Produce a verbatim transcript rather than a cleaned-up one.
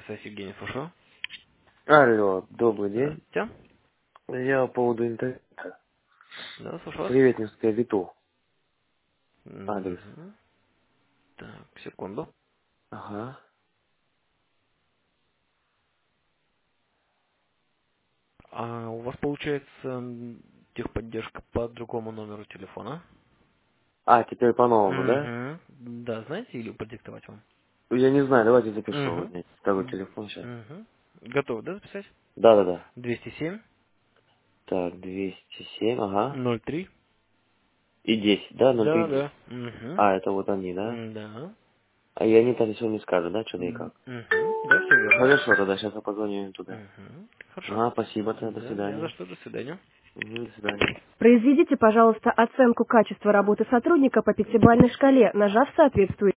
связь, Евгений, слушаю. Алло, добрый день. Здравствуйте. Я по поводу интернета. Да, слушаю вас. Приветнинская Виту. Адрес. Мгм. Так, секунду. Ага. А у вас получается м, техподдержка по другому номеру телефона? А, теперь по-новому, да? Угу. Да, знаете или продиктовать вам? Я не знаю, давайте запишу. Вот Угу. мне второй телефон сейчас. Угу. Готовы, да, записать? Да-да-да. двести семь Так, двести семь, ага. ноль три. И десять, да? Ноль три Да, десять. да. Угу. А, это вот они, да? Да. А и они там все не скажут, да, что да и Угу. как? Да, все верно. Хорошо, тогда сейчас я позвоню им туда. Угу. Хорошо. Ага, спасибо, тогда, до Да, не за свидания. что, до свидания. Мгм, до свидания. Произведите, пожалуйста, оценку качества работы сотрудника по пятибалльной шкале, нажав соответствующий